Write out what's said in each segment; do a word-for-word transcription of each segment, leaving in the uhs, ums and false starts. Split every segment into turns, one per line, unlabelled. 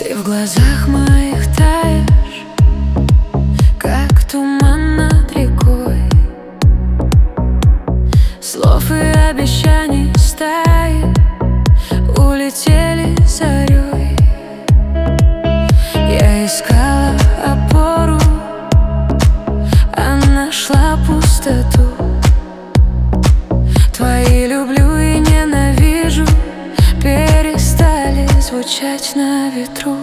Ты в глазах моих таешь, как туман над рекой. Слов и обещаний стаи улетели зарей. Я искала опору, а нашла пустоту. Твои люблю и ненавижу перестали звучать на ветру.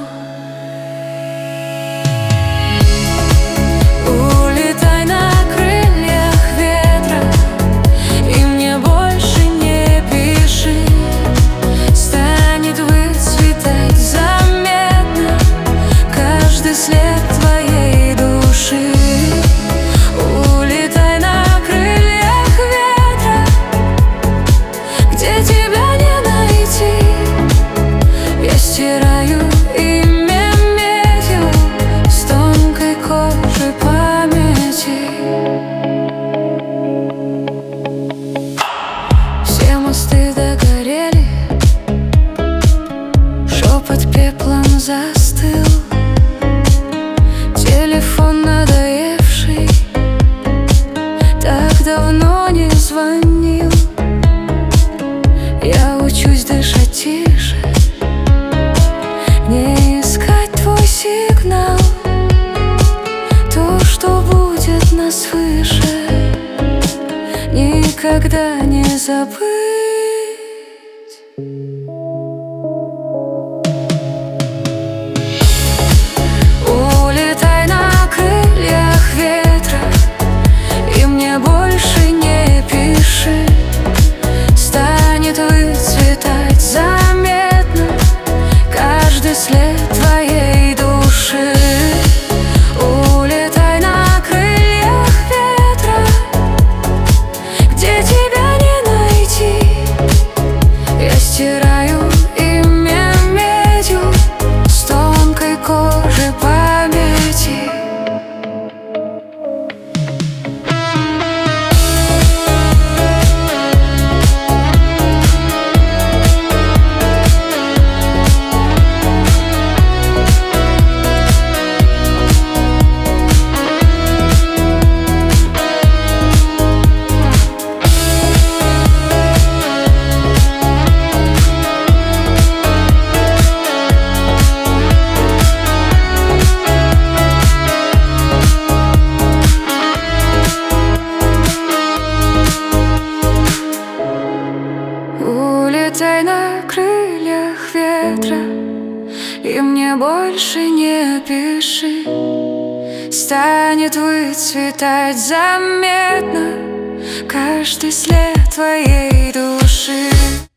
Улетай на крыльях ветра, и мне больше не пиши. Станет выцветать заметно каждый след твоей души. Улетай на крыльях ветра, где тебя не найти. Я стираю имя медью с тонкой кожи памяти. Все мосты догорели, шепот пеплом застыл. Телефон надоевший так давно не звонил. Я учусь дышать тише, не искать твой сигнал. То, что будет нас выше, никогда не забыть. Улетай на крыльях ветра, и мне больше не пиши. Станет выцветать заметно каждый след твоей души. Улетай на крыльях ветра, где тебя не найти. Я стираю имя медью с тонкой кожи памяти. Улетай на крыльях ветра, и мне больше не пиши. Станет выцветать заметно каждый след твоей души.